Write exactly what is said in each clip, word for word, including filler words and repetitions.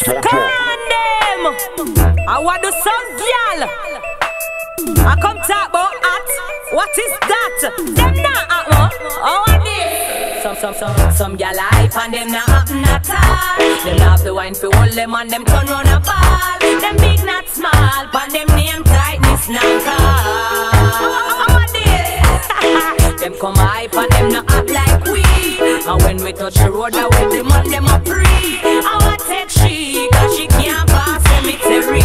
Scan them. I want to some girl. I come talk about at. What is that? Them not at one. I want this. Some some some some girl hype and them not happen at all. Them have the wine for hold them and them turn round a ball. Them big not small, but them name tightness not call. I want this. Them come hype and them not act like we. And when we touch the road, I with them and them a pre. I want take she, cause she can't pass cemetery.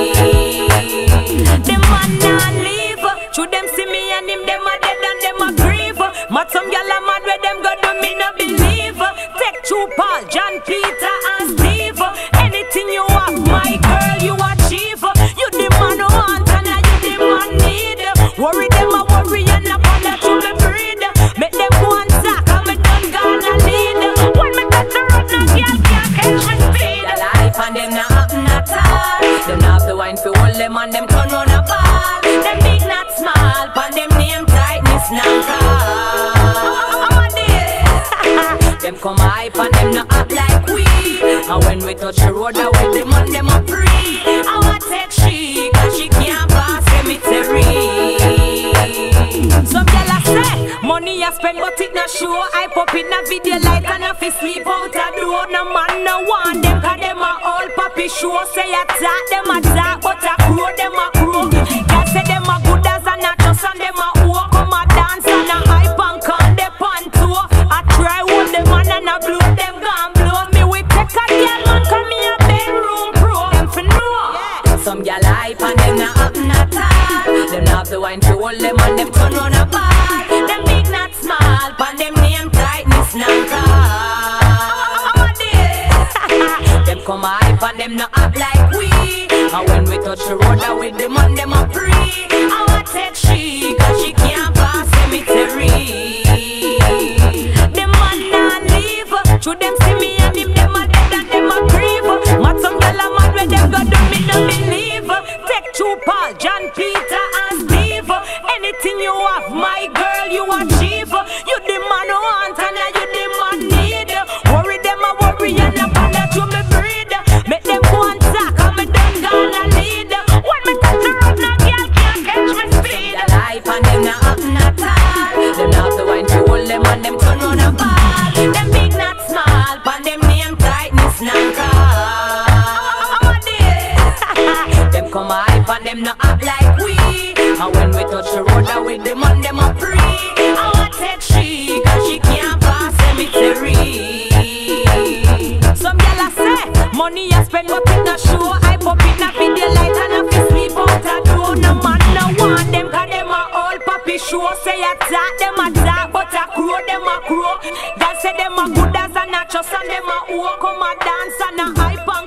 Them man not leave. Should them see me and him, them a dead and them a grieve. But some gyal a mad where them go do me no believe. Take two Paul, John, Peter and Steve. Anything you have, my girl, you achieve. You the man who want and you the man need. Worry them a worry and a bother to me breed. Make them go and talk and me done gonna lead. When me touch the road, no girl can't catch me speed. The life and them not happen at all. Them have the wine for hold them and them turn round a ball. Them big not small, but them name tightness not call. Them come hype and them not act like we. And when we touch the road, I with them and them a pre. I want take she, cause she can't pass cemetery. Some gyal a say, money I spend but it not show. I pop in a video like and I fi sleep out a door. No man no want them, cause them a all papi show. Say attack, them a talk, but a crow, them a crow. Gyal say them a good as a nachos and them a walk. Come a dance and a hype and can they pan tour. I try hold them man and a blow them gun blow. Me we take a gyal man, come me a bedroom pro. Them fi know. Some gyal hype and them not happen at all. Them not have the wine to hold them and them turn round a ball. Them big not small, but them name tightness not call. Them come hype and them not act like we. And when we touch the road, I with them and them a pre. I want take she, cause she can't pass cemetery. Them man not leave. Should them see me and him, them a dead and them a grieve. But some gyal a mad where them go do me no believe. Take two Paul, John, Peter and Steve. Anything you have, my girl, you achieve. You the man who want and you the man need. Worry them a worry and a bother to me breed. Make them go and talk and me done gonna lead. When me touch the road, no girl can't catch me speed. The life and them not happen at all. Them not have the wine to hold them and them turn round a ball. Them big not small, but them name tightness not call. Them come hype and them not act like we. And when we touch the road, I with them and them a pre. I want take she, cause she can't pass cemetery. Some gyal a say, money I spend but it not show. I pop in a video like and I fi sleep out a door. No man no want them, cause them a all papi show. Say attack, them a talk, but a crow, them a crow. Gyal say them a good as a nachos and them a walk. Come a dance and a hype.